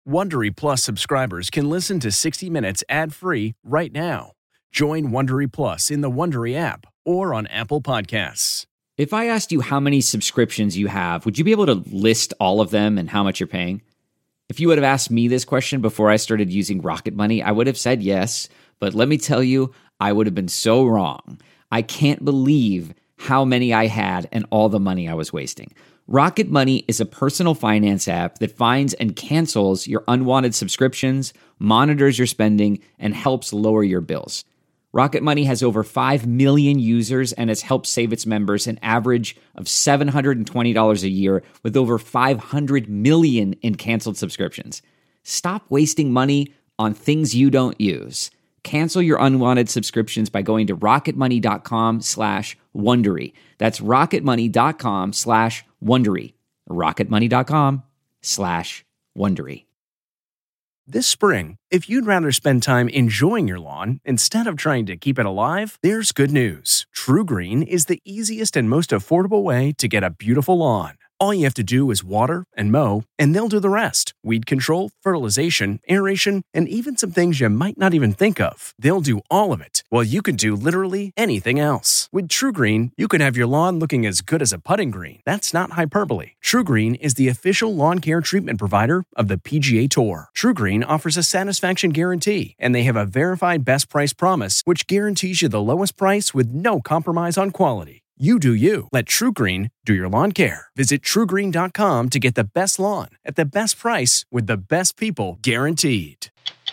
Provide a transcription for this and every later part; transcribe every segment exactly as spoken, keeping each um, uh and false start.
Wondery Plus subscribers can listen to sixty minutes ad-free right now. Join Wondery Plus in the Wondery app or on Apple Podcasts. If I asked you how many subscriptions you have, would you be able to list all of them and how much you're paying? If you would have asked me this question before I started using Rocket Money, I would have said yes, but let me tell you, I would have been so wrong. I can't believe how many I had and all the money I was wasting. Rocket Money is a personal finance app that finds and cancels your unwanted subscriptions, monitors your spending, and helps lower your bills. Rocket Money has over five million users and has helped save its members an average of seven hundred twenty dollars a year with over five hundred million in canceled subscriptions. Stop wasting money on things you don't use. Cancel your unwanted subscriptions by going to rocketmoney.com slash Wondery. That's rocketmoney.com slash Wondery. rocketmoney.com slash Wondery. This spring, if you'd rather spend time enjoying your lawn instead of trying to keep it alive, there's good news. True Green is the easiest and most affordable way to get a beautiful lawn. All you have to do is water and mow, and they'll do the rest. Weed control, fertilization, aeration, and even some things you might not even think of. They'll do all of it, while you can do literally anything else. With True Green, you can have your lawn looking as good as a putting green. That's not hyperbole. True Green is the official lawn care treatment provider of the P G A Tour. True Green offers a satisfaction guarantee, and they have a verified best price promise, which guarantees you the lowest price with no compromise on quality. You do you. Let True Green do your lawn care. Visit true green dot com to get the best lawn at the best price with the best people guaranteed.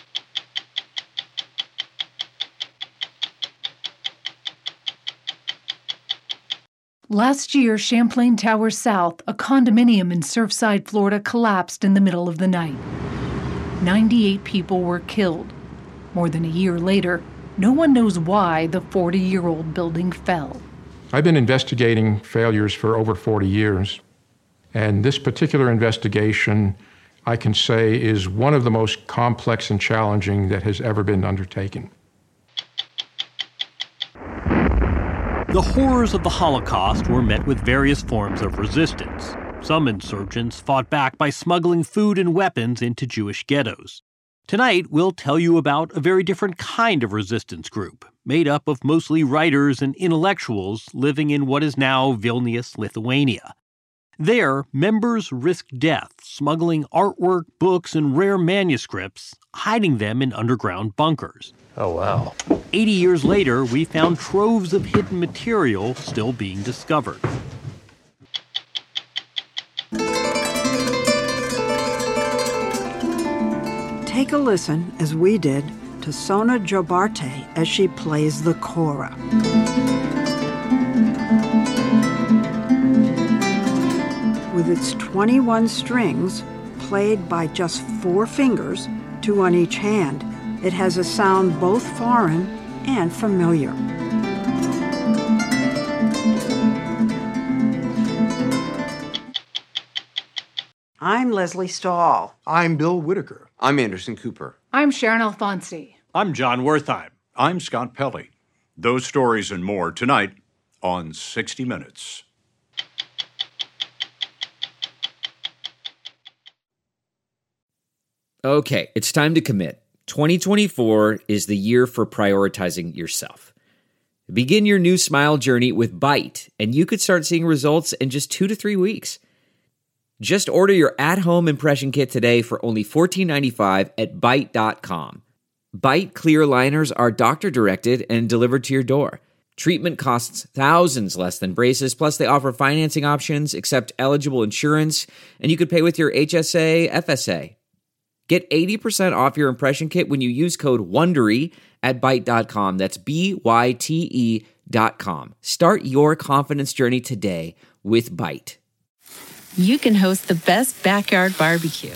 Last year, Champlain Towers South, a condominium in Surfside, Florida, collapsed in the middle of the night. ninety-eight people were killed. More than a year later, no one knows why the forty-year-old building fell. I've been investigating failures for over forty years, and this particular investigation, I can say, is one of the most complex and challenging that has ever been undertaken. The horrors of the Holocaust were met with various forms of resistance. Some insurgents fought back by smuggling food and weapons into Jewish ghettos. Tonight, we'll tell you about a very different kind of resistance group, made up of mostly writers and intellectuals living in what is now Vilnius, Lithuania. There, members risked death, smuggling artwork, books, and rare manuscripts, hiding them in underground bunkers. Oh, wow. Eighty years later, we found troves of hidden material still being discovered. Take a listen, as we did, to Sona Jobarte as she plays the kora. With its twenty-one strings, played by just four fingers, two on each hand, it has a sound both foreign and familiar. I'm Leslie Stahl. I'm Bill Whitaker. I'm Anderson Cooper. I'm Sharon Alfonsi. I'm John Wertheim. I'm Scott Pelley. Those stories and more tonight on sixty minutes. Okay, it's time to commit. twenty twenty-four is the year for prioritizing yourself. Begin your new smile journey with Byte, and you could start seeing results in just two to three weeks. Just order your at-home impression kit today for only fourteen ninety-five at byte dot com. Byte clear liners are doctor-directed and delivered to your door. Treatment costs thousands less than braces, plus they offer financing options, accept eligible insurance, and you could pay with your H S A, F S A. Get eighty percent off your impression kit when you use code WONDERY at byte dot com. That's B Y T E dot com. Start your confidence journey today with Byte. You can host the best backyard barbecue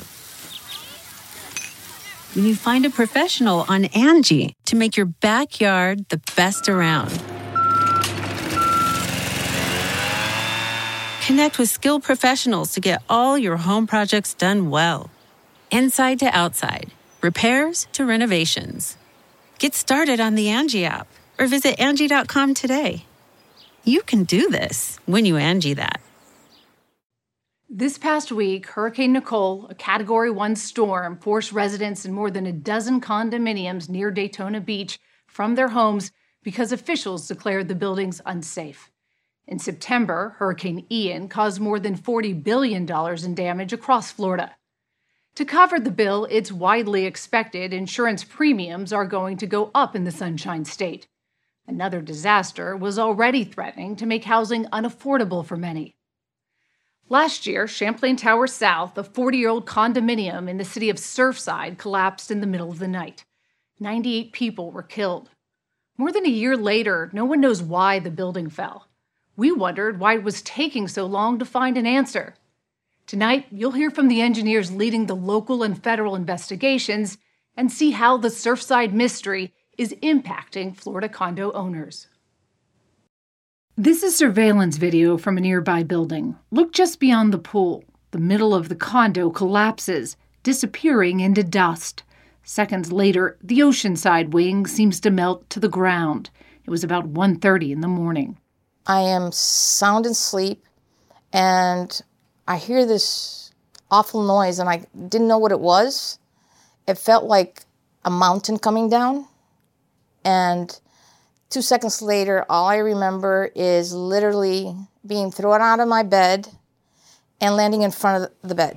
when you find a professional on Angie to make your backyard the best around. Connect with skilled professionals to get all your home projects done well. Inside to outside, repairs to renovations. Get started on the Angie app or visit Angie dot com today. You can do this when you Angie that. This past week, Hurricane Nicole, a Category one storm, forced residents in more than a dozen condominiums near Daytona Beach from their homes because officials declared the buildings unsafe. In September, Hurricane Ian caused more than forty billion dollars in damage across Florida. To cover the bill, it's widely expected insurance premiums are going to go up in the Sunshine State. Another disaster was already threatening to make housing unaffordable for many. Last year, Champlain Tower South, a forty-year-old condominium in the city of Surfside, collapsed in the middle of the night. ninety-eight people were killed. More than a year later, no one knows why the building fell. We wondered why it was taking so long to find an answer. Tonight, you'll hear from the engineers leading the local and federal investigations and see how the Surfside mystery is impacting Florida condo owners. This is surveillance video from a nearby building. Look just beyond the pool. The middle of the condo collapses, disappearing into dust. Seconds later, the oceanside wing seems to melt to the ground. It was about one thirty in the morning. I am sound asleep, and I hear this awful noise, and I didn't know what it was. It felt like a mountain coming down, and two seconds later, all I remember is literally being thrown out of my bed and landing in front of the bed.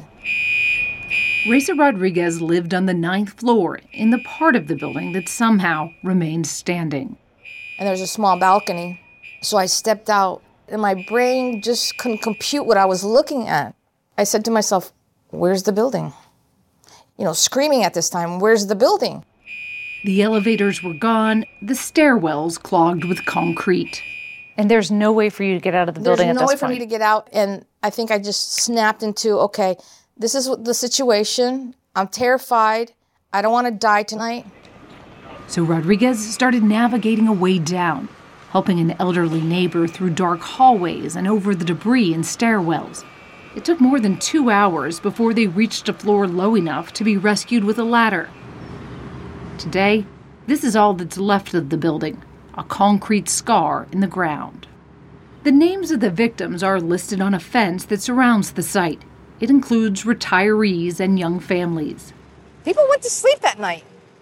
Reza Rodriguez lived on the ninth floor in the part of the building that somehow remained standing. And there's a small balcony. So I stepped out, and my brain just couldn't compute what I was looking at. I said to myself, where's the building? You know, screaming at this time, where's the building? The elevators were gone, the stairwells clogged with concrete. And there's no way for you to get out of the building at this point? There's no way for me to get out, and I think I just snapped into, okay, this is the situation. I'm terrified. I don't want to die tonight. So Rodriguez started navigating a way down, helping an elderly neighbor through dark hallways and over the debris in stairwells. It took more than two hours before they reached a floor low enough to be rescued with a ladder. Today, this is all that's left of the building, a concrete scar in the ground. The names of the victims are listed on a fence that surrounds the site. It includes retirees and young families. People went to sleep that night.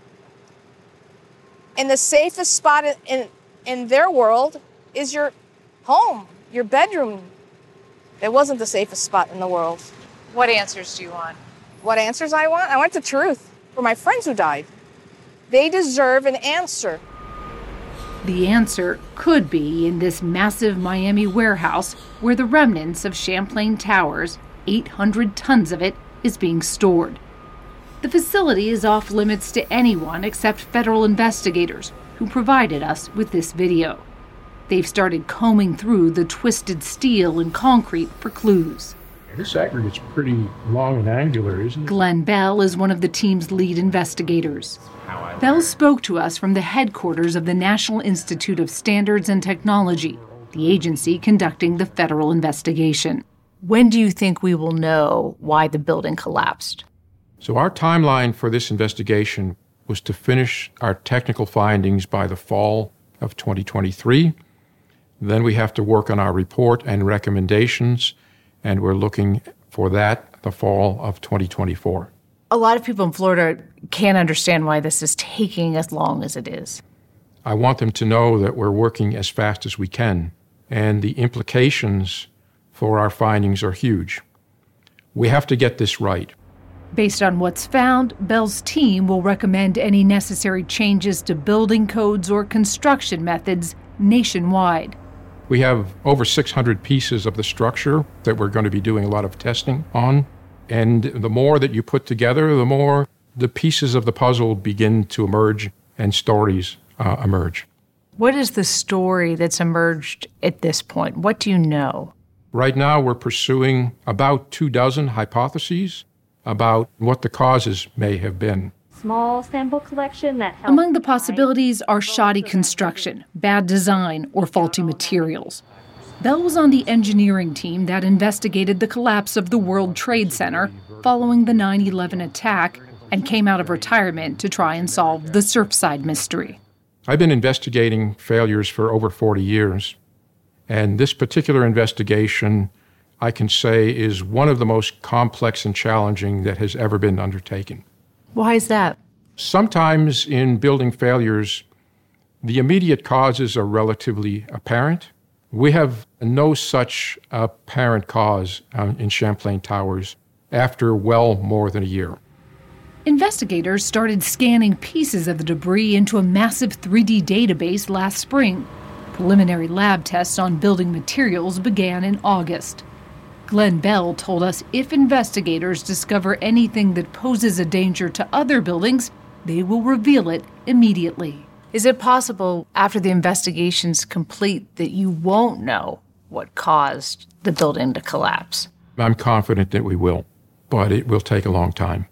And the safest spot in, in, in their world is your home, your bedroom. It wasn't the safest spot in the world. What answers do you want? What answers I want? I want the truth for my friends who died. They deserve an answer. The answer could be in this massive Miami warehouse where the remnants of Champlain Towers, eight hundred tons of it, is being stored. The facility is off limits to anyone except federal investigators who provided us with this video. They've started combing through the twisted steel and concrete for clues. This aggregate's pretty long and angular, isn't it? Glenn Bell is one of the team's lead investigators. Bell spoke to us from the headquarters of the National Institute of Standards and Technology, the agency conducting the federal investigation. When do you think we will know why the building collapsed? So our timeline for this investigation was to finish our technical findings by the fall of twenty twenty-three. Then we have to work on our report and recommendations, and we're looking for that the fall of twenty twenty-four. A lot of people in Florida can't understand why this is taking as long as it is. I want them to know that we're working as fast as we can, and the implications for our findings are huge. We have to get this right. Based on what's found, Bell's team will recommend any necessary changes to building codes or construction methods nationwide. We have over six hundred pieces of the structure that we're going to be doing a lot of testing on. And the more that you put together, the more the pieces of the puzzle begin to emerge and stories uh, emerge. What is the story that's emerged at this point? What do you know? Right now, we're pursuing about two dozen hypotheses about what the causes may have been. Small sample collection that helps. Among the possibilities are shoddy construction, bad design, or faulty materials. Bell was on the engineering team that investigated the collapse of the World Trade Center following the nine eleven attack and came out of retirement to try and solve the Surfside mystery. I've been investigating failures for over forty years, and this particular investigation, I can say is one of the most complex and challenging that has ever been undertaken. Why is that? Sometimes in building failures, the immediate causes are relatively apparent. We have no such apparent cause uh, in Champlain Towers after well more than a year. Investigators started scanning pieces of the debris into a massive three D database last spring. Preliminary lab tests on building materials began in August. Glenn Bell told us if investigators discover anything that poses a danger to other buildings, they will reveal it immediately. Is it possible after the investigation's complete that you won't know what caused the building to collapse? I'm confident that we will, but it will take a long time.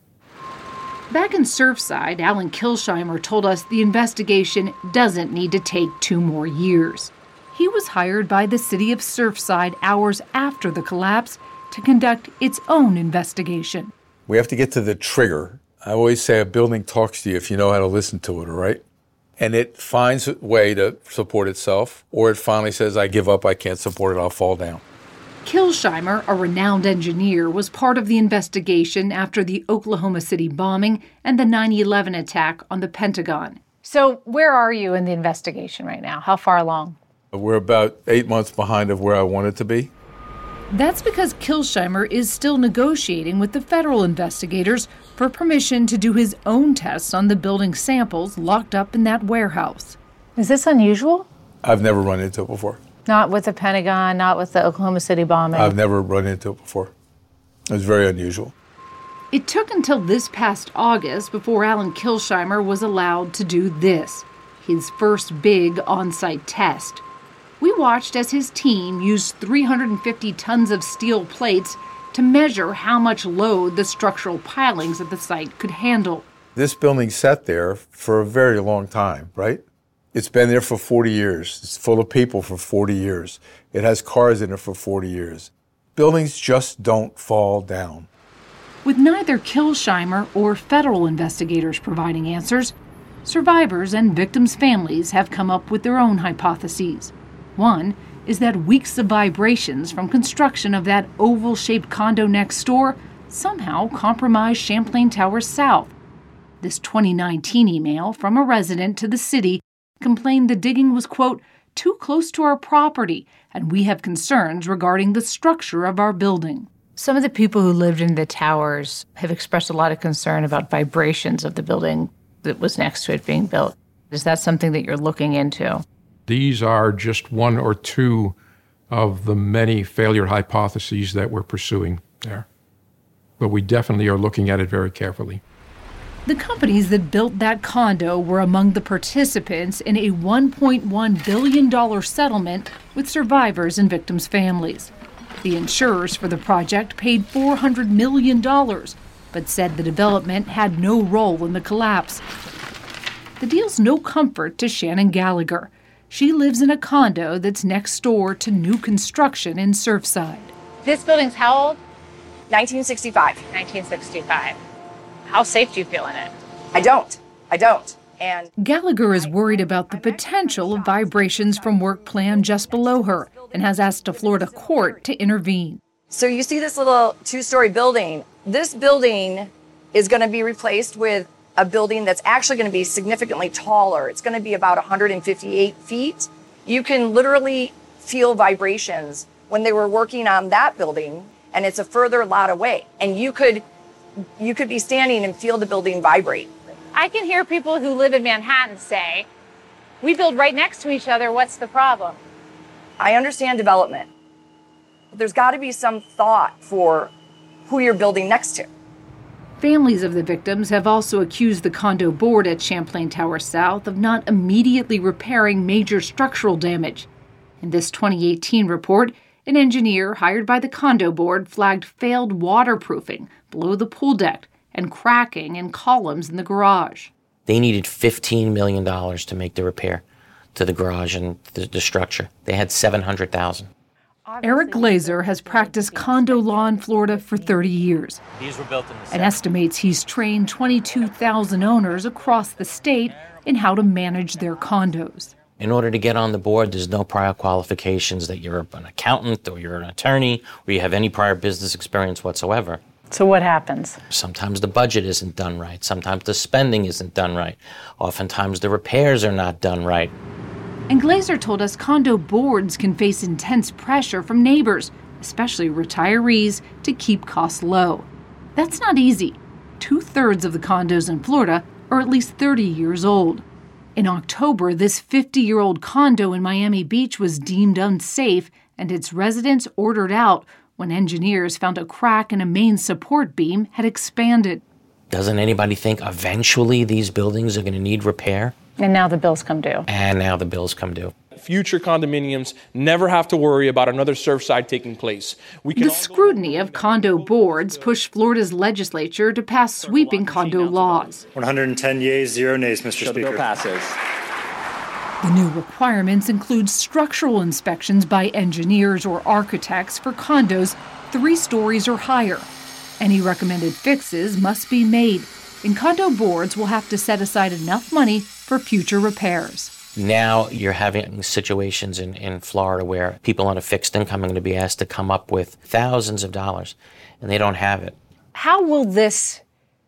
Back in Surfside, Alan Kilsheimer told us the investigation doesn't need to take two more years. He was hired by the city of Surfside hours after the collapse to conduct its own investigation. We have to get to the trigger. I always say a building talks to you if you know how to listen to it, all right? And it finds a way to support itself, or it finally says, I give up, I can't support it, I'll fall down. Kilsheimer, a renowned engineer, was part of the investigation after the Oklahoma City bombing and the nine eleven attack on the Pentagon. So where are you in the investigation right now? How far along? We're about eight months behind of where I wanted to be. That's because Kilsheimer is still negotiating with the federal investigators for permission to do his own tests on the building samples locked up in that warehouse. Is this unusual? I've never run into it before. Not with the Pentagon, not with the Oklahoma City bombing? I've never run into it before. It was very unusual. It took until this past August before Alan Kilsheimer was allowed to do this, his first big on-site test. We watched as his team used three hundred fifty tons of steel plates to measure how much load the structural pilings at the site could handle. This building sat there for a very long time, right? It's been there for forty years. It's full of people for forty years. It has cars in it for forty years. Buildings just don't fall down. With neither Kilsheimer or federal investigators providing answers, survivors and victims' families have come up with their own hypotheses. One is that weeks of vibrations from construction of that oval-shaped condo next door somehow compromised Champlain Towers South. This twenty nineteen email from a resident to the city complained the digging was, quote, too close to our property, and we have concerns regarding the structure of our building. Some of the people who lived in the towers have expressed a lot of concern about vibrations of the building that was next to it being built. Is that something that you're looking into? These are just one or two of the many failure hypotheses that we're pursuing there. But we definitely are looking at it very carefully. The companies that built that condo were among the participants in a one point one billion dollars settlement with survivors and victims' families. The insurers for the project paid four hundred million dollars, but said the development had no role in the collapse. The deal's no comfort to Shannon Gallagher. She lives in a condo that's next door to new construction in Surfside. This building's how old? nineteen sixty-five. nineteen sixty-five. How safe do you feel in it? I don't. I don't. And Gallagher is worried about the potential of vibrations from work plan just below her and has asked a Florida court to intervene. So you see this little two-story building. This building is going to be replaced with a building that's actually going to be significantly taller. It's going to be about one hundred fifty-eight feet. You can literally feel vibrations when they were working on that building, and it's a further lot away. And you could you could be standing and feel the building vibrate. I can hear people who live in Manhattan say, we build right next to each other, what's the problem? I understand development, but there's got to be some thought for who you're building next to. Families of the victims have also accused the condo board at Champlain Towers South of not immediately repairing major structural damage. In this twenty eighteen report, an engineer hired by the condo board flagged failed waterproofing below the pool deck and cracking in columns in the garage. They needed fifteen million dollars to make the repair to the garage and the, the structure. They had seven hundred thousand dollars. Eric Glazer has practiced condo law in Florida for thirty years. These were built in the and estimates he's trained twenty-two thousand owners across the state in how to manage their condos. In order to get on the board, there's no prior qualifications that you're an accountant or you're an attorney or you have any prior business experience whatsoever. So what happens? Sometimes the budget isn't done right. Sometimes the spending isn't done right. Oftentimes the repairs are not done right. And Glazer told us condo boards can face intense pressure from neighbors, especially retirees, to keep costs low. That's not easy. Two-thirds of the condos in Florida are at least thirty years old. In October, this fifty-year-old condo in Miami Beach was deemed unsafe and its residents ordered out when engineers found a crack in a main support beam had expanded. Doesn't anybody think eventually these buildings are going to need repair? And now the bills come due. And now the bills come due. Future condominiums never have to worry about another Surfside taking place. We can the scrutiny of condo boards pushed Florida's legislature to pass sweeping condo laws. one hundred ten yeas, zero nays, Mister So Speaker. The bill passes. The new requirements include structural inspections by engineers or architects for condos three stories or higher. Any recommended fixes must be made, and condo boards will have to set aside enough money for future repairs. Now you're having situations in, in Florida where people on a fixed income are going to be asked to come up with thousands of dollars, and they don't have it. How will this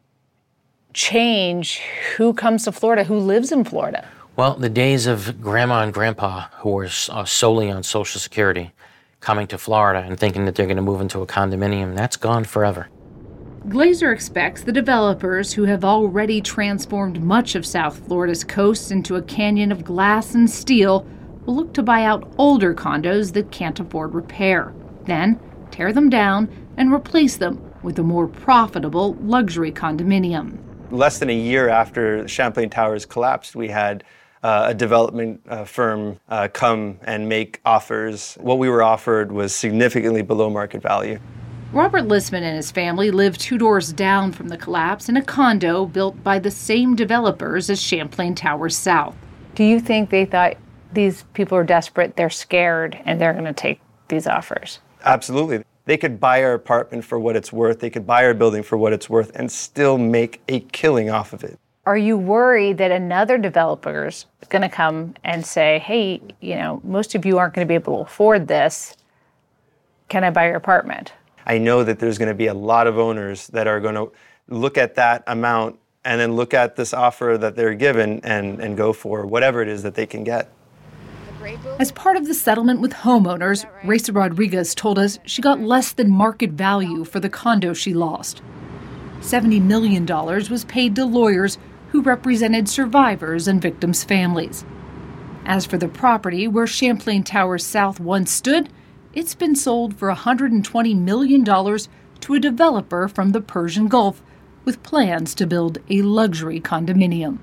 change who comes to Florida, who lives in Florida? Well, the days of grandma and grandpa who were uh, solely on Social Security coming to Florida and thinking that they're going to move into a condominium, that's gone forever. Glazer expects the developers who have already transformed much of South Florida's coast into a canyon of glass and steel will look to buy out older condos that can't afford repair, then tear them down and replace them with a more profitable luxury condominium. Less than a year after Champlain Towers collapsed, we had uh, a development uh, firm uh, come and make offers. What we were offered was significantly below market value. Robert Listman and his family live two doors down from the collapse in a condo built by the same developers as Champlain Towers South. Do you think they thought these people are desperate, they're scared, and they're going to take these offers? Absolutely. They could buy our apartment for what it's worth, they could buy our building for what it's worth, and still make a killing off of it. Are you worried that another developer is going to come and say, hey, you know, most of you aren't going to be able to afford this. Can I buy your apartment? I know that there's going to be a lot of owners that are going to look at that amount and then look at this offer that they're given and, and go for whatever it is that they can get. As part of the settlement with homeowners, Raisa Rodriguez told us she got less than market value for the condo she lost. seventy million dollars was paid to lawyers who represented survivors and victims' families. As for the property where Champlain Towers South once stood, it's been sold for one hundred twenty million dollars to a developer from the Persian Gulf with plans to build a luxury condominium.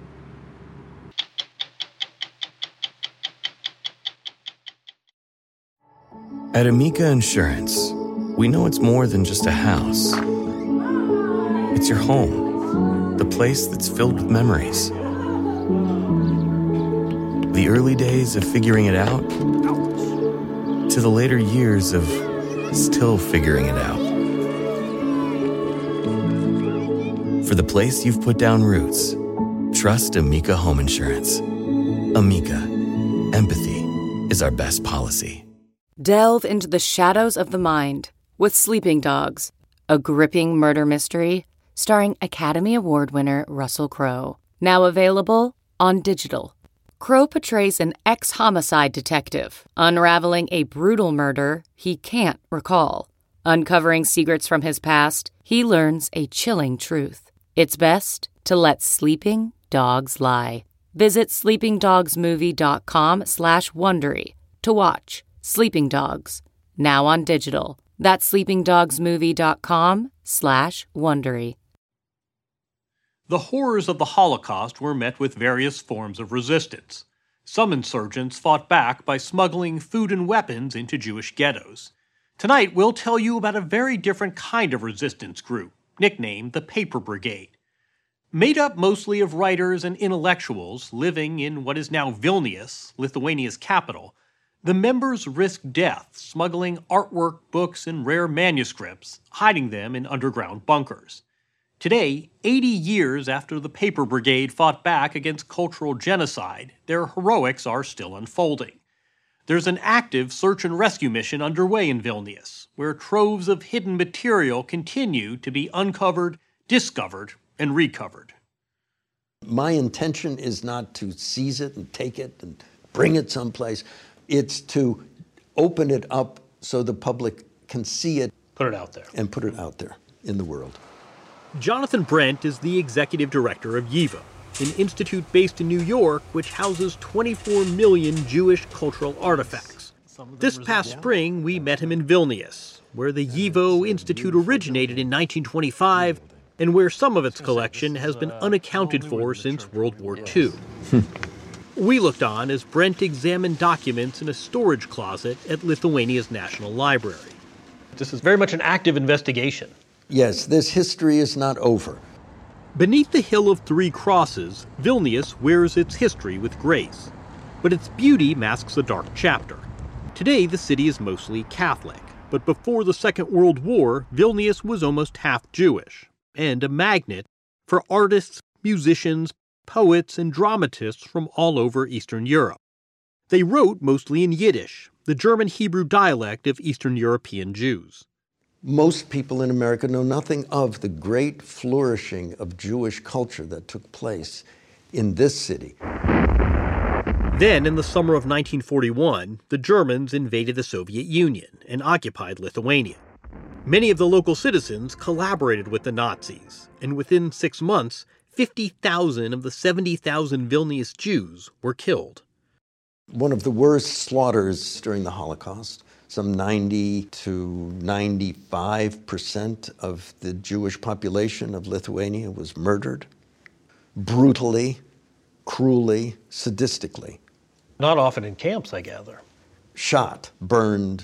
At Amica Insurance, we know it's more than just a house. It's your home, the place that's filled with memories. The early days of figuring it out, to the later years of still figuring it out. For the place you've put down roots, trust Amica Home Insurance. Amica, empathy is our best policy. Delve into the shadows of the mind with Sleeping Dogs, a gripping murder mystery starring Academy Award winner Russell Crowe. Now available on digital. Crowe portrays an ex-homicide detective unraveling a brutal murder he can't recall. Uncovering secrets from his past, he learns a chilling truth. It's best to let sleeping dogs lie. Visit sleepingdogsmovie.com slash Wondery to watch Sleeping Dogs, now on digital. That's sleepingdogsmovie.com slash Wondery. The horrors of the Holocaust were met with various forms of resistance. Some insurgents fought back by smuggling food and weapons into Jewish ghettos. Tonight, we'll tell you about a very different kind of resistance group, nicknamed the Paper Brigade. Made up mostly of writers and intellectuals living in what is now Vilnius, Lithuania's capital, the members risked death smuggling artwork, books, and rare manuscripts, hiding them in underground bunkers. Today, eighty years after the Paper Brigade fought back against cultural genocide, their heroics are still unfolding. There's an active search and rescue mission underway in Vilnius, where troves of hidden material continue to be uncovered, discovered, and recovered. My intention is not to seize it and take it and bring it someplace. It's to open it up so the public can see it. Put it out there. And put it out there in the world. Jonathan Brent is the executive director of YIVO, an institute based in New York which houses twenty-four million Jewish cultural artifacts. This past spring, we met him in Vilnius, where the YIVO Institute originated in nineteen twenty-five and where some of its collection has been unaccounted for since World War Two. We looked on as Brent examined documents in a storage closet at Lithuania's National Library. This is very much an active investigation. Yes, this history is not over. Beneath the Hill of Three Crosses, Vilnius wears its history with grace. But its beauty masks a dark chapter. Today, the city is mostly Catholic. But before the Second World War, Vilnius was almost half Jewish, and a magnet for artists, musicians, poets, and dramatists from all over Eastern Europe. They wrote mostly in Yiddish, the German Hebrew dialect of Eastern European Jews. Most people in America know nothing of the great flourishing of Jewish culture that took place in this city. Then, in the summer of nineteen forty-one, the Germans invaded the Soviet Union and occupied Lithuania. Many of the local citizens collaborated with the Nazis, and within six months, fifty thousand of the seventy thousand Vilnius Jews were killed. One of the worst slaughters during the Holocaust. Some ninety to ninety-five percent of the Jewish population of Lithuania was murdered, brutally, cruelly, sadistically. Not often in camps, I gather. Shot, burned,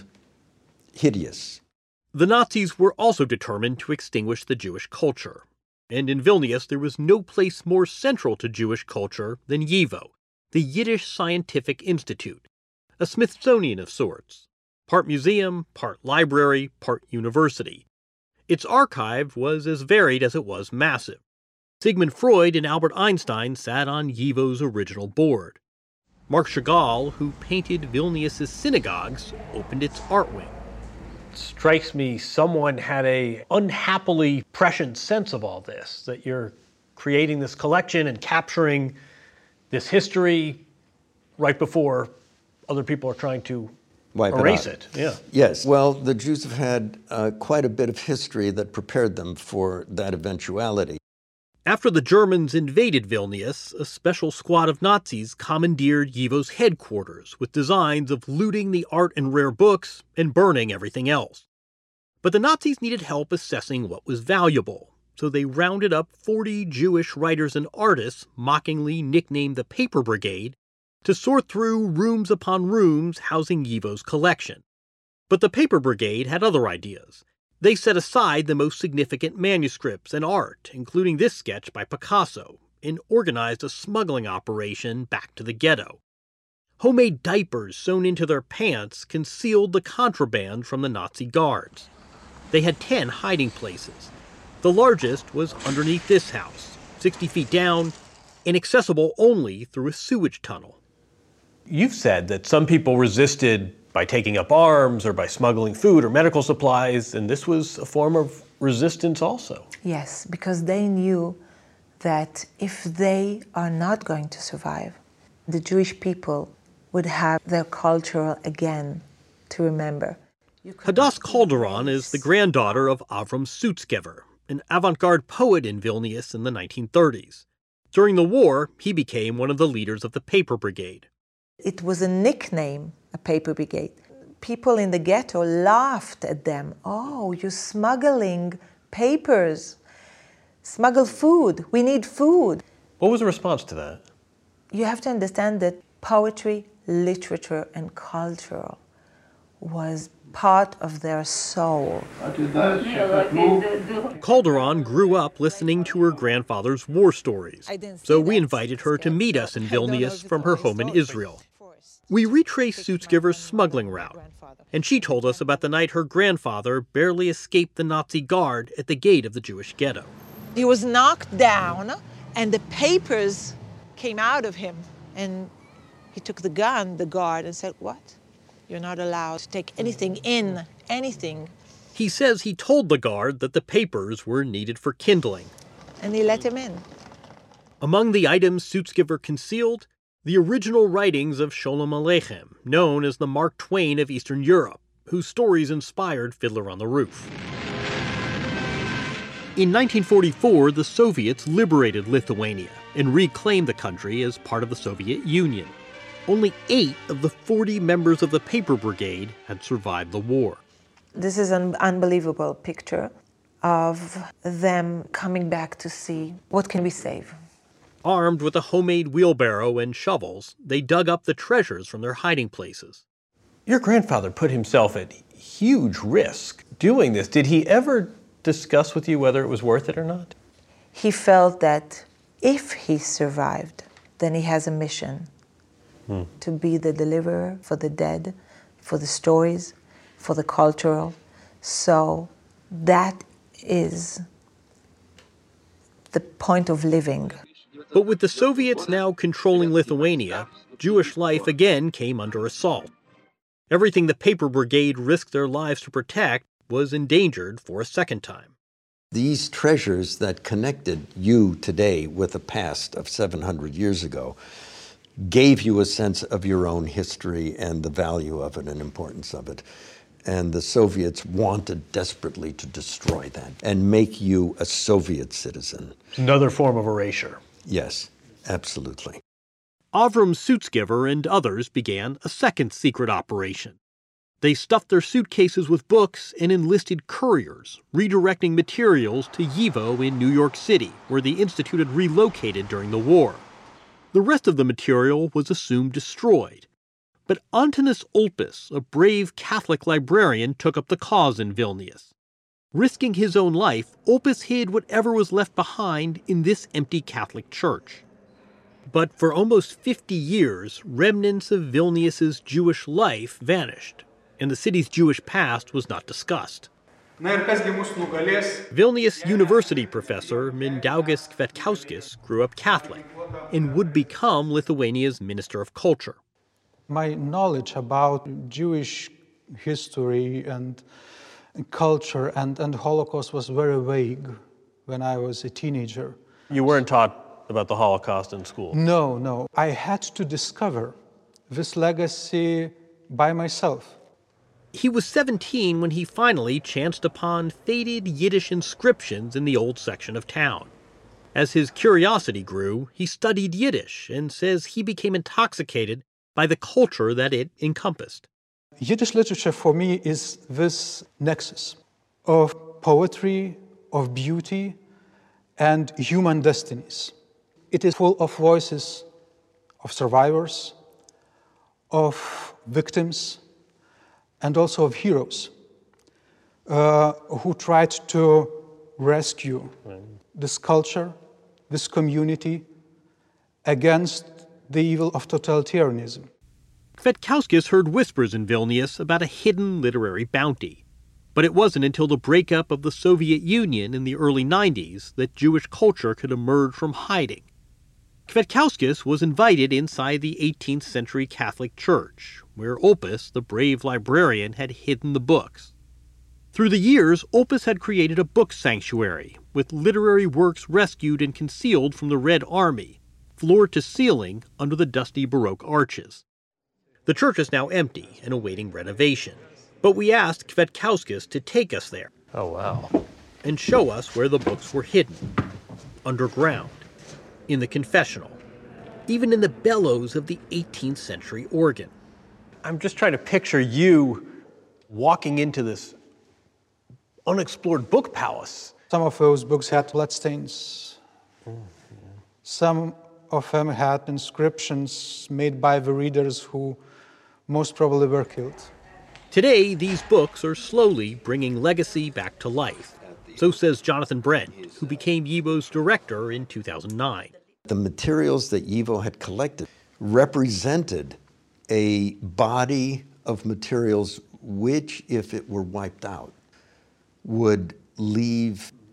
hideous. The Nazis were also determined to extinguish the Jewish culture. And in Vilnius, there was no place more central to Jewish culture than YIVO, the Yiddish Scientific Institute, a Smithsonian of sorts. Part museum, part library, part university. Its archive was as varied as it was massive. Sigmund Freud and Albert Einstein sat on YIVO's original board. Marc Chagall, who painted Vilnius's synagogues, opened its art wing. It strikes me someone had a unhappily prescient sense of all this, that you're creating this collection and capturing this history right before other people are trying to Wipe erase it, it. Yeah. Yes. Well, the Jews have had uh, quite a bit of history that prepared them for that eventuality. After the Germans invaded Vilnius, a special squad of Nazis commandeered YIVO's headquarters with designs of looting the art and rare books and burning everything else. But the Nazis needed help assessing what was valuable, so they rounded up forty Jewish writers and artists, mockingly nicknamed the Paper Brigade, to sort through rooms upon rooms housing YIVO's collection. But the Paper Brigade had other ideas. They set aside the most significant manuscripts and art, including this sketch by Picasso, and organized a smuggling operation back to the ghetto. Homemade diapers sewn into their pants concealed the contraband from the Nazi guards. They had ten hiding places. The largest was underneath this house, sixty feet down, and accessible only through a sewage tunnel. You've said that some people resisted by taking up arms or by smuggling food or medical supplies, and this was a form of resistance also. Yes, because they knew that if they are not going to survive, the Jewish people would have their culture again to remember. Hadass Calderon is the granddaughter of Avram Sutzkever, an avant-garde poet in Vilnius in the nineteen thirties. During the war, he became one of the leaders of the Paper Brigade. It was a nickname, a Paper Brigade. People in the ghetto laughed at them. Oh, you're smuggling papers. Smuggle food. We need food. What was the response to that? You have to understand that poetry, literature, and culture was part of their soul. Calderon grew up listening to her grandfather's war stories, so we invited her to meet us in Vilnius from her home in Israel. We retraced Sutzkever's smuggling route, and she told us about the night her grandfather barely escaped the Nazi guard at the gate of the Jewish ghetto. He was knocked down, and the papers came out of him. And he took the gun, the guard, and said, "What? You're not allowed to take anything in, anything." He says he told the guard that the papers were needed for kindling. And he let him in. Among the items Sutzkever concealed, the original writings of Sholem Aleichem, known as the Mark Twain of Eastern Europe, whose stories inspired Fiddler on the Roof. In nineteen forty-four, the Soviets liberated Lithuania and reclaimed the country as part of the Soviet Union. Only eight of the forty members of the Paper Brigade had survived the war. This is an unbelievable picture of them coming back to see what can we save. Armed with a homemade wheelbarrow and shovels, they dug up the treasures from their hiding places. Your grandfather put himself at huge risk doing this. Did he ever discuss with you whether it was worth it or not? He felt that if he survived, then he has a mission hmm. to be the deliverer for the dead, for the stories, for the cultural. So that is the point of living. But with the Soviets now controlling Lithuania, Jewish life again came under assault. Everything the Paper Brigade risked their lives to protect was endangered for a second time. These treasures that connected you today with the past of seven hundred years ago gave you a sense of your own history and the value of it and importance of it. And the Soviets wanted desperately to destroy that and make you a Soviet citizen. Another form of erasure. Yes, absolutely. Avram Sutzkever and others began a second secret operation. They stuffed their suitcases with books and enlisted couriers, redirecting materials to YIVO in New York City, where the Institute had relocated during the war. The rest of the material was assumed destroyed. But Antanas Ulpis, a brave Catholic librarian, took up the cause in Vilnius. Risking his own life, Ulpis hid whatever was left behind in this empty Catholic church. But for almost fifty years, remnants of Vilnius's Jewish life vanished, and the city's Jewish past was not discussed. Vilnius University professor Mindaugas Kvietkauskas grew up Catholic and would become Lithuania's Minister of Culture. My knowledge about Jewish history and culture and, and Holocaust was very vague when I was a teenager. You weren't taught about the Holocaust in school? No, no. I had to discover this legacy by myself. He was seventeen when he finally chanced upon faded Yiddish inscriptions in the old section of town. As his curiosity grew, he studied Yiddish and says he became intoxicated by the culture that it encompassed. Yiddish literature for me is this nexus of poetry, of beauty, and human destinies. It is full of voices of survivors, of victims, and also of heroes uh, who tried to rescue this culture, this community, against the evil of totalitarianism. Kvietkauskas heard whispers in Vilnius about a hidden literary bounty. But it wasn't until the breakup of the Soviet Union in the early nineties that Jewish culture could emerge from hiding. Kvietkauskas was invited inside the eighteenth century Catholic Church, where Ulpis, the brave librarian, had hidden the books. Through the years, Ulpis had created a book sanctuary, with literary works rescued and concealed from the Red Army, floor to ceiling under the dusty Baroque arches. The church is now empty and awaiting renovation. But we asked Kvietkauskas to take us there. Oh, wow. And show us where the books were hidden. Underground. In the confessional. Even in the bellows of the eighteenth century organ. I'm just trying to picture you walking into this unexplored book palace. Some of those books had bloodstains. Oh, yeah. Some of them had inscriptions made by the readers who most probably were killed. Today, these books are slowly bringing legacy back to life. So says Jonathan Brent, who became YIVO's director in two thousand nine. The materials that YIVO had collected represented a body of materials which, if it were wiped out, would leave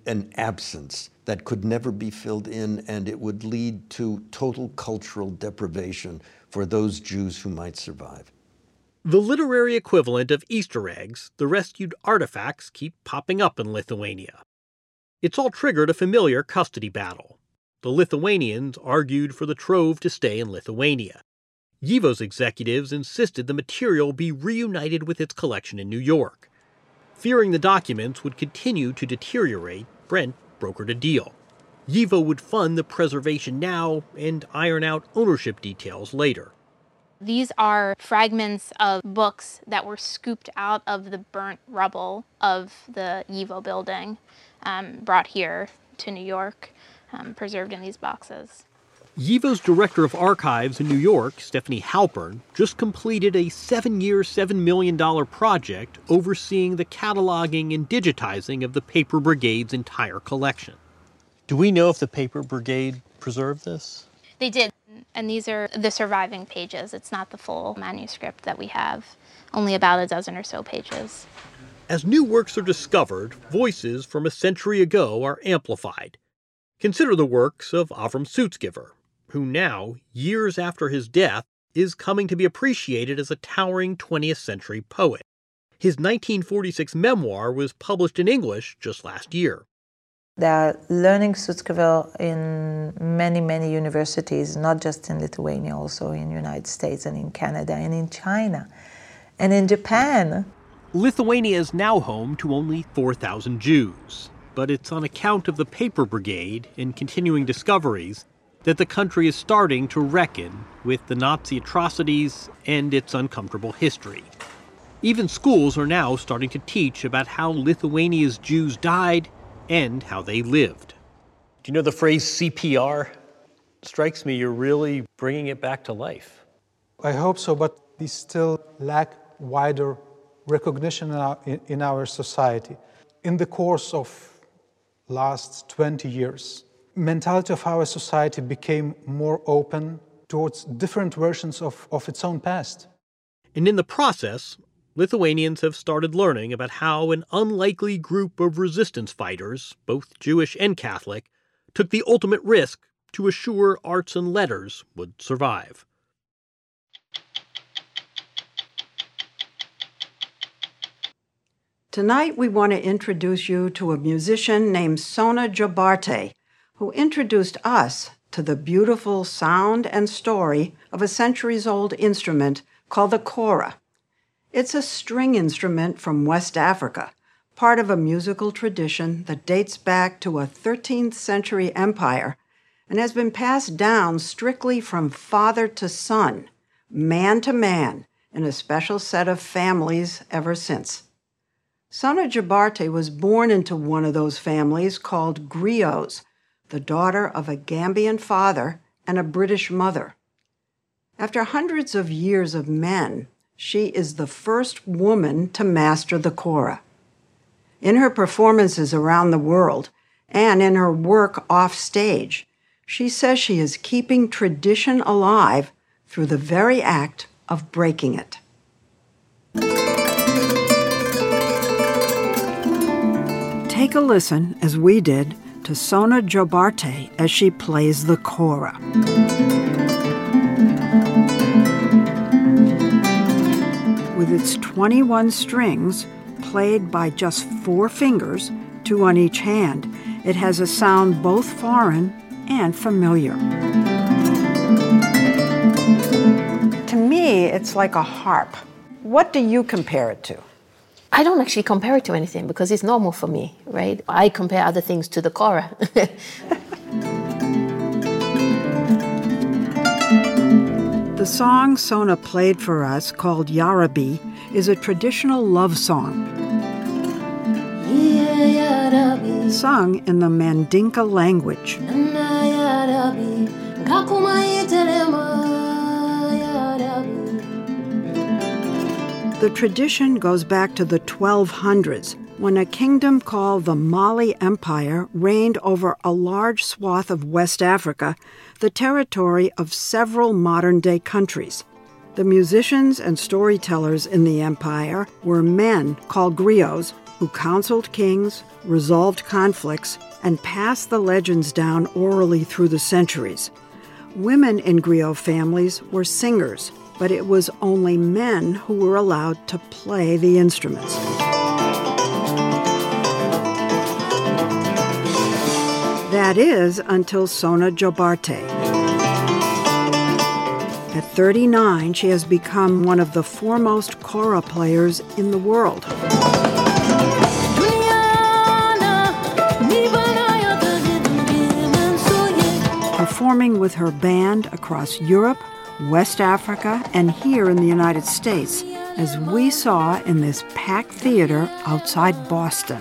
an absence that could never be filled in, and it would lead to total cultural deprivation for those Jews who might survive. The literary equivalent of Easter eggs, the rescued artifacts keep popping up in Lithuania. It's all triggered a familiar custody battle. The Lithuanians argued for the trove to stay in Lithuania. YIVO's executives insisted the material be reunited with its collection in New York. Fearing the documents would continue to deteriorate, Brent brokered a deal. YIVO would fund the preservation now and iron out ownership details later. These are fragments of books that were scooped out of the burnt rubble of the YIVO building, um, brought here to New York, um, preserved in these boxes. YIVO's director of archives in New York, Stephanie Halpern, just completed a seven-year, seven million dollars project overseeing the cataloging and digitizing of the Paper Brigade's entire collection. Do we know if the Paper Brigade preserved this? They did, and these are the surviving pages. It's not the full manuscript that we have, only about a dozen or so pages. As new works are discovered, voices from a century ago are amplified. Consider the works of Avram Sutzkever, who now, years after his death, is coming to be appreciated as a towering twentieth century poet. His nineteen forty-six memoir was published in English just last year. They are learning Sutzkever in many, many universities, not just in Lithuania, also in the United States and in Canada and in China and in Japan. Lithuania is now home to only four thousand Jews, but it's on account of the Paper Brigade and continuing discoveries that the country is starting to reckon with the Nazi atrocities and its uncomfortable history. Even schools are now starting to teach about how Lithuania's Jews died and how they lived. Do you know the phrase C P R? Strikes me you're really bringing it back to life. I hope so, but we still lack wider recognition in our, in, in our society. In the course of last twenty years, mentality of our society became more open towards different versions of, of its own past. And in the process, Lithuanians have started learning about how an unlikely group of resistance fighters, both Jewish and Catholic, took the ultimate risk to assure arts and letters would survive. Tonight we want to introduce you to a musician named Sona Jobbarte, who introduced us to the beautiful sound and story of a centuries-old instrument called the kora. It's a string instrument from West Africa, part of a musical tradition that dates back to a thirteenth century empire and has been passed down strictly from father to son, man to man, in a special set of families ever since. Sona Jobbarte was born into one of those families called griots, the daughter of a Gambian father and a British mother. After hundreds of years of men, she is the first woman to master the kora. In her performances around the world and in her work off stage, she says she is keeping tradition alive through the very act of breaking it. Take a listen, as we did, to Sona Jobbarte as she plays the kora. With its twenty-one strings, played by just four fingers, two on each hand, it has a sound both foreign and familiar. To me, it's like a harp. What do you compare it to? I don't actually compare it to anything because it's normal for me, right? I compare other things to the kora. The song Sona played for us, called Yarabi, is a traditional love song. Sung in the Mandinka language. The tradition goes back to the twelve hundreds, when a kingdom called the Mali Empire reigned over a large swath of West Africa, the territory of several modern-day countries. The musicians and storytellers in the empire were men called griots who counseled kings, resolved conflicts, and passed the legends down orally through the centuries. Women in griot families were singers, but it was only men who were allowed to play the instruments. That is, until Sona Jobarteh. At thirty-nine, she has become one of the foremost kora players in the world. Performing with her band across Europe, West Africa, and here in the United States, as we saw in this packed theater outside Boston.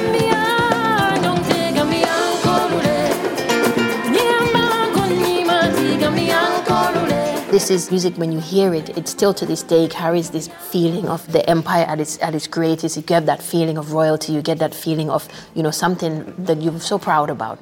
This is music, when you hear it, it still to this day carries this feeling of the empire at its at its greatest. You get that feeling of royalty, you get that feeling of, you know, something that you're so proud about.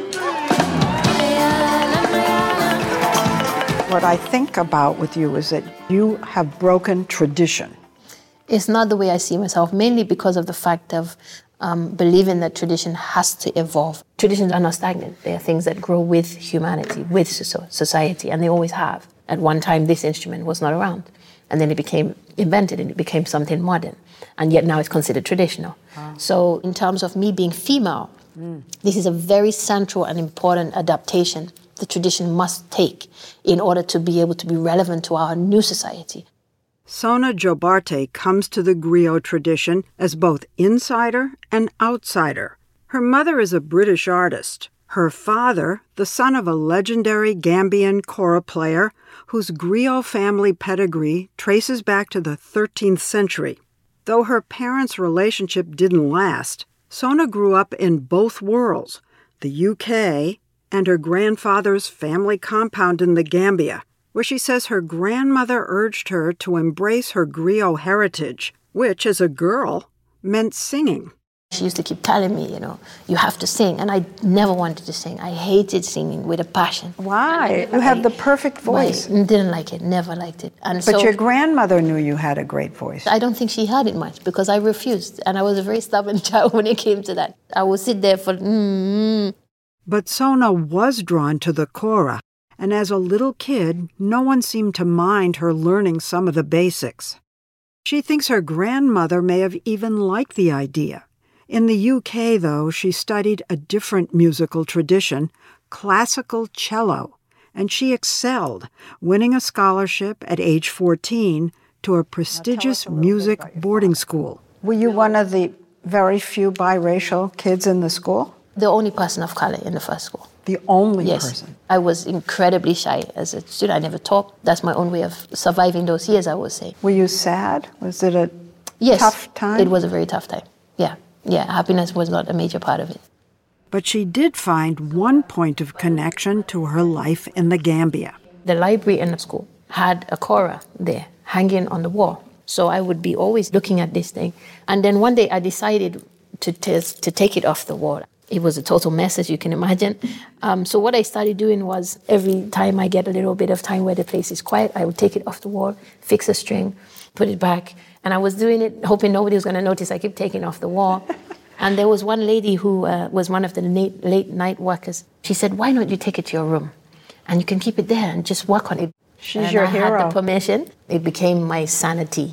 What I think about with you is that you have broken tradition. It's not the way I see myself, mainly because of the fact of um, believing that tradition has to evolve. Traditions are not stagnant. They are things that grow with humanity, with society, and they always have. At one time, this instrument was not around, and then it became invented, and it became something modern, and yet now it's considered traditional. Wow. So in terms of me being female, mm. this is a very central and important adaptation the tradition must take in order to be able to be relevant to our new society. Sona Jobarteh comes to the griot tradition as both insider and outsider. Her mother is a British artist. Her father, the son of a legendary Gambian kora player whose griot family pedigree traces back to the thirteenth century. Though her parents' relationship didn't last, Sona grew up in both worlds, the U K and her grandfather's family compound in the Gambia, where she says her grandmother urged her to embrace her griot heritage, which, as a girl, meant singing. She used to keep telling me, you know, you have to sing, and I never wanted to sing. I hated singing with a passion. Why? You have the perfect voice. I didn't like it, never liked it. And but so, your grandmother knew you had a great voice. I don't think she had it much, because I refused, and I was a very stubborn child when it came to that. I would sit there for mm-hmm. But Sona was drawn to the kora, and as a little kid, no one seemed to mind her learning some of the basics. She thinks her grandmother may have even liked the idea. In the U K, though, she studied a different musical tradition, classical cello, and she excelled, winning a scholarship at age fourteen to a prestigious music boarding school. Were you one of the very few biracial kids in the school? The only person of color in the first school. The only yes. person? I was incredibly shy as a student. I never talked. That's my own way of surviving those years, I would say. Were you sad? Was it a yes, tough time? It was a very tough time. Yeah. Yeah, happiness was not a major part of it. But she did find one point of connection to her life in the Gambia. The library in the school had a kora there hanging on the wall. So I would be always looking at this thing. And then one day I decided to, t- to take it off the wall. It was a total mess, as you can imagine. Um, so what I started doing was every time I get a little bit of time where the place is quiet, I would take it off the wall, fix a string, put it back. And I was doing it hoping nobody was going to notice I kept taking off the wall. And there was one lady who uh, was one of the late, late night workers. She said, why don't you take it to your room? And you can keep it there and just work on it. She's and your I hero. had the permission. It became my sanity.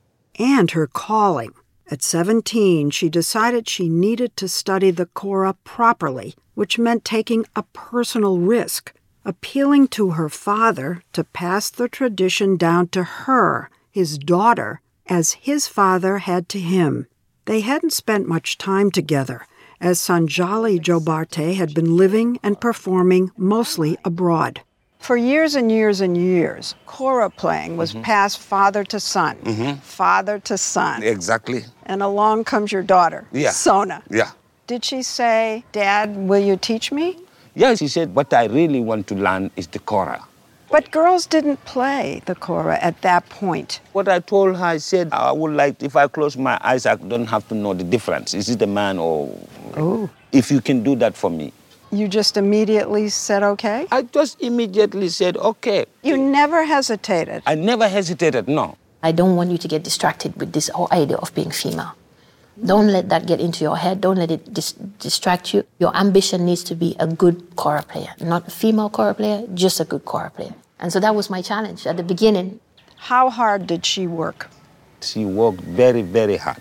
And her calling. At seventeen, she decided she needed to study the kora properly, which meant taking a personal risk, appealing to her father to pass the tradition down to her, his daughter, as his father had to him. They hadn't spent much time together, as Sanjali Jobarteh had been living and performing mostly abroad. For years and years and years, kora playing was mm-hmm. passed father to son, mm-hmm. father to son. Exactly. And along comes your daughter, yeah. Sona. Yeah. Did she say, Dad, will you teach me? Yeah, she said, what I really want to learn is the kora. But girls didn't play the kora at that point. What I told her, I said, I would like, if I close my eyes, I don't have to know the difference. Is it a man or... Oh. If you can do that for me. You just immediately said okay? I just immediately said okay. You never hesitated? I never hesitated, no. I don't want you to get distracted with this whole idea of being female. Don't let that get into your head. Don't let it dis- distract you. Your ambition needs to be a good kora player, not a female kora player, just a good kora player. And so that was my challenge at the beginning. How hard did she work? She worked very, very hard.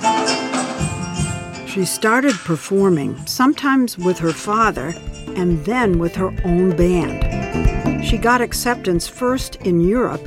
She started performing, sometimes with her father, and then with her own band. She got acceptance first in Europe,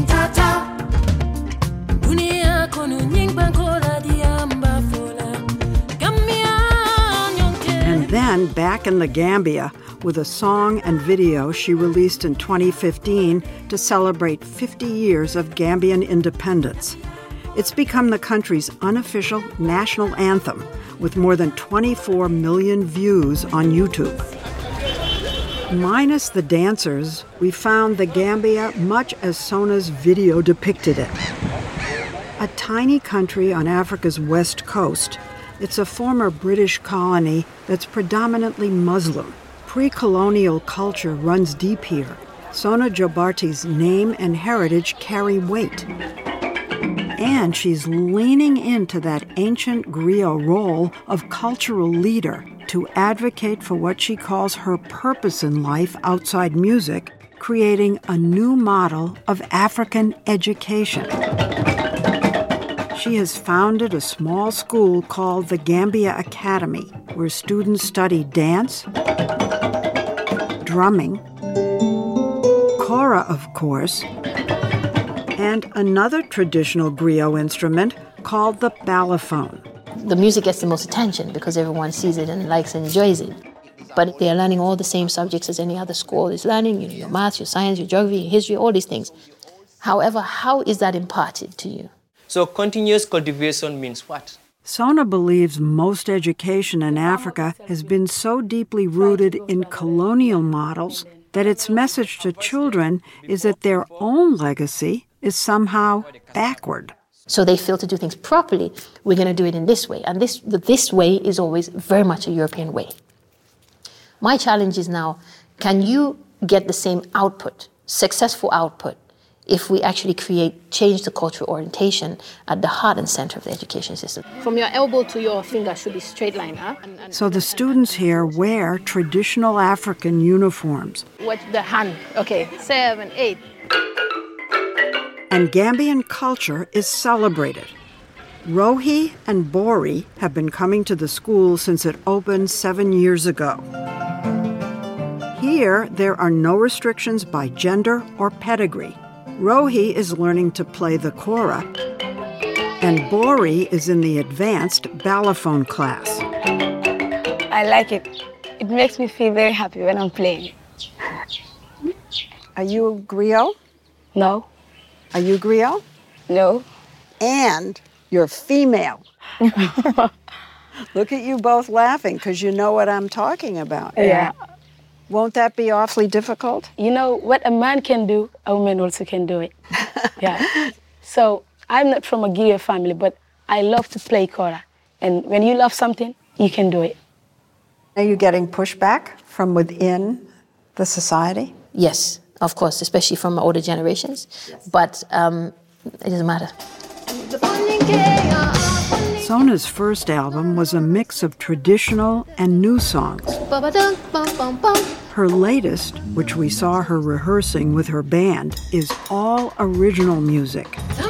and then back in the Gambia with a song and video she released in twenty fifteen to celebrate fifty years of Gambian independence. It's become the country's unofficial national anthem with more than twenty-four million views on YouTube. Minus the dancers, we found the Gambia much as Sona's video depicted it. A tiny country on Africa's west coast, it's a former British colony that's predominantly Muslim. Pre-colonial culture runs deep here. Sona Jobarte's name and heritage carry weight. And she's leaning into that ancient griot role of cultural leader to advocate for what she calls her purpose in life outside music, creating a new model of African education. She has founded a small school called the Gambia Academy, where students study dance, drumming, kora, of course, and another traditional griot instrument called the balafon. The music gets the most attention because everyone sees it and likes and enjoys it. But they're learning all the same subjects as any other school is learning, you know, your math, your science, your geography, your history, all these things. However, how is that imparted to you? So continuous cultivation means what? Sona believes most education in Africa has been so deeply rooted in colonial models that its message to children is that their own legacy is somehow backward. So they feel to do things properly, we're going to do it in this way. And this, this way is always very much a European way. My challenge is now, can you get the same output, successful output, if we actually create, change the cultural orientation at the heart and center of the education system? From your elbow to your finger should be straight line, huh? And, and, so the students here wear traditional African uniforms. What the hand? Okay, seven, eight. And Gambian culture is celebrated. Rohi and Bori have been coming to the school since it opened seven years ago. Here, there are no restrictions by gender or pedigree. Rohi is learning to play the kora, and Bori is in the advanced balafon class. I like it. It makes me feel very happy when I'm playing. Are you a griot? No. Are you griot? No. And you're female. Look at you both laughing because you know what I'm talking about. Yeah. Won't that be awfully difficult? You know, what a man can do, a woman also can do it. Yeah. So I'm not from a griot family, but I love to play kora. And when you love something, you can do it. Are you getting pushback from within the society? Yes, of course, especially from older generations. Yes. But um, it doesn't matter. Sona's first album was a mix of traditional and new songs. Her latest, which we saw her rehearsing with her band, is all original music.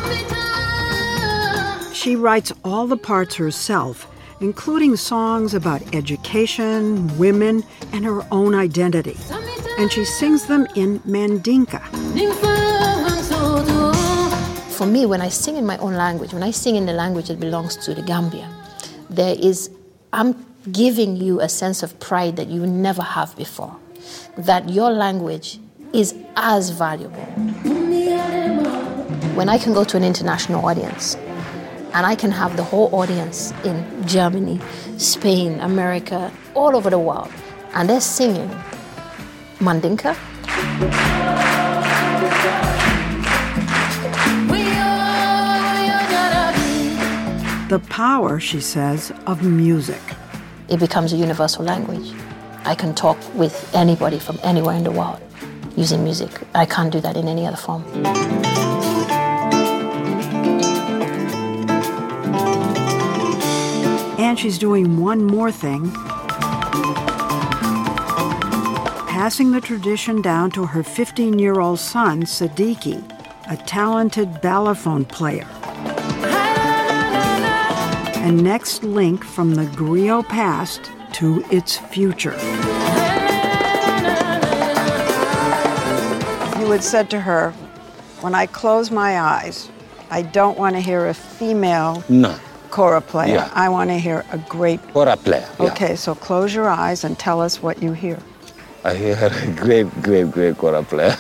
She writes all the parts herself, including songs about education, women, and her own identity. And she sings them in Mandinka. For me, when I sing in my own language, when I sing in the language that belongs to the Gambia, there is, I'm giving you a sense of pride that you never have before, that your language is as valuable. When I can go to an international audience, and I can have the whole audience in Germany, Spain, America, all over the world, and they're singing Mandinka. The power, she says, of music. It becomes a universal language. I can talk with anybody from anywhere in the world using music. I can't do that in any other form. And she's doing one more thing, passing the tradition down to her fifteen-year-old son, Siddiqui, a talented balafon player. A next link from the griot past to its future. You had said to her, when I close my eyes, I don't want to hear a female No. kora player. Yeah. I want to hear a great Kora player. Yeah. Okay, so close your eyes and tell us what you hear. I hear a great, great, great kora player.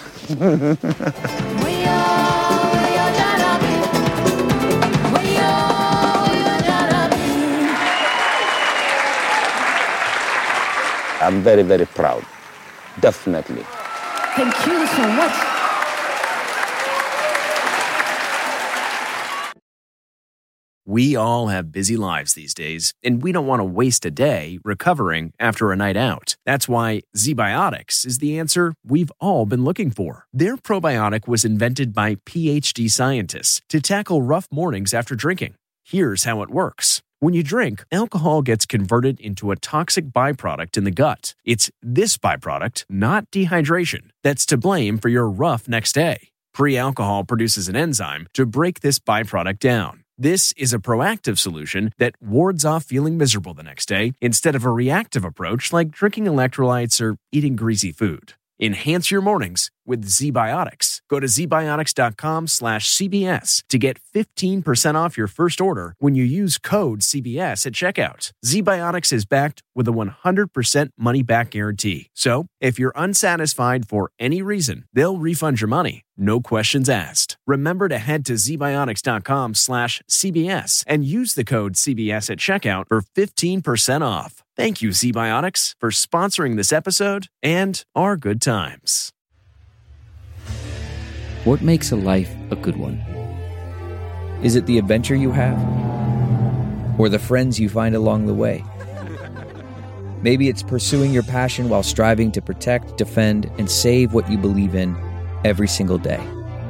I'm very, very proud. Definitely. Thank you so much. We all have busy lives these days, and we don't want to waste a day recovering after a night out. That's why ZBiotics is the answer we've all been looking for. Their probiotic was invented by PhD scientists to tackle rough mornings after drinking. Here's how it works. When you drink, alcohol gets converted into a toxic byproduct in the gut. It's this byproduct, not dehydration, that's to blame for your rough next day. Pre-alcohol produces an enzyme to break this byproduct down. This is a proactive solution that wards off feeling miserable the next day instead of a reactive approach like drinking electrolytes or eating greasy food. Enhance your mornings with ZBiotics. Go to zbiotics.com slash CBS to get fifteen percent off your first order when you use code C B S at checkout. ZBiotics is backed with a one hundred percent money-back guarantee. So, if you're unsatisfied for any reason, they'll refund your money. No questions asked. Remember to head to zbiotics.com slash CBS and use the code C B S at checkout for fifteen percent off. Thank you, ZBiotics, for sponsoring this episode and our good times. What makes a life a good one? Is it the adventure you have? Or the friends you find along the way? Maybe it's pursuing your passion while striving to protect, defend, and save what you believe in every single day.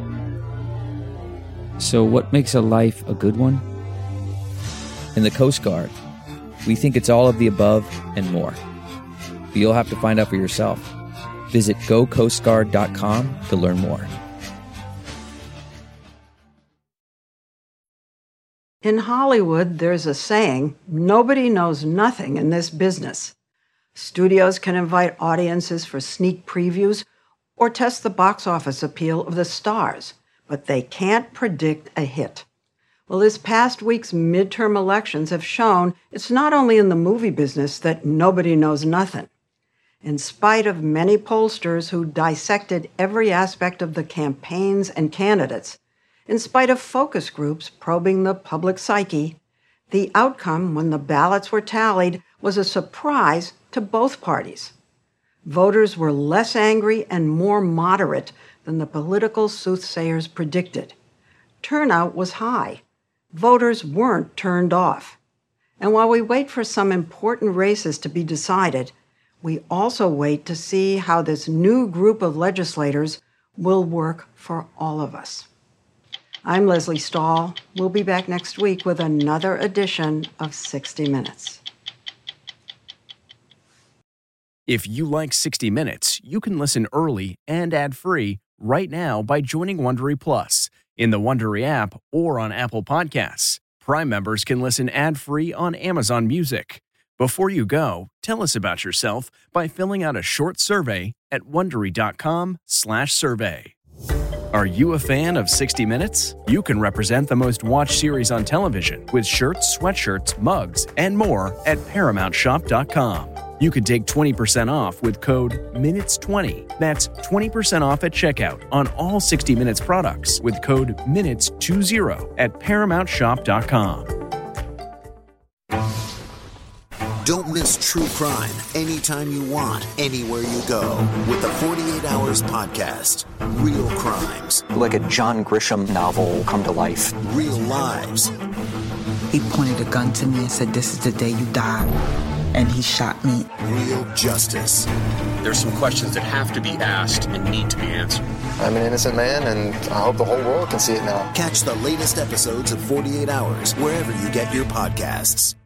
So what makes a life a good one? In the Coast Guard, we think it's all of the above and more. But you'll have to find out for yourself. Visit go coast guard dot com to learn more. In Hollywood, there's a saying, nobody knows nothing in this business. Studios can invite audiences for sneak previews or test the box office appeal of the stars, but they can't predict a hit. Well, this past week's midterm elections have shown it's not only in the movie business that nobody knows nothing. In spite of many pollsters who dissected every aspect of the campaigns and candidates, in spite of focus groups probing the public psyche, the outcome when the ballots were tallied was a surprise to both parties. Voters were less angry and more moderate than the political soothsayers predicted. Turnout was high. Voters weren't turned off. And while we wait for some important races to be decided, we also wait to see how this new group of legislators will work for all of us. I'm Leslie Stahl. We'll be back next week with another edition of sixty minutes. If you like sixty minutes, you can listen early and ad-free right now by joining Wondery Plus in the Wondery app or on Apple Podcasts. Prime members can listen ad-free on Amazon Music. Before you go, tell us about yourself by filling out a short survey at wondery.com slash survey. Are you a fan of sixty minutes? You can represent the most watched series on television with shirts, sweatshirts, mugs, and more at paramount shop dot com. You can take twenty percent off with code minutes twenty. That's twenty percent off at checkout on all sixty minutes products with code minutes twenty at paramount shop dot com. Don't miss true crime anytime you want, anywhere you go with the forty-eight hours podcast. Real crimes. Like a John Grisham novel come to life. Real lives. He pointed a gun to me and said, "This is the day you die." And he shot me. Real justice. There's some questions that have to be asked and need to be answered. I'm an innocent man, and I hope the whole world can see it now. Catch the latest episodes of forty-eight hours wherever you get your podcasts.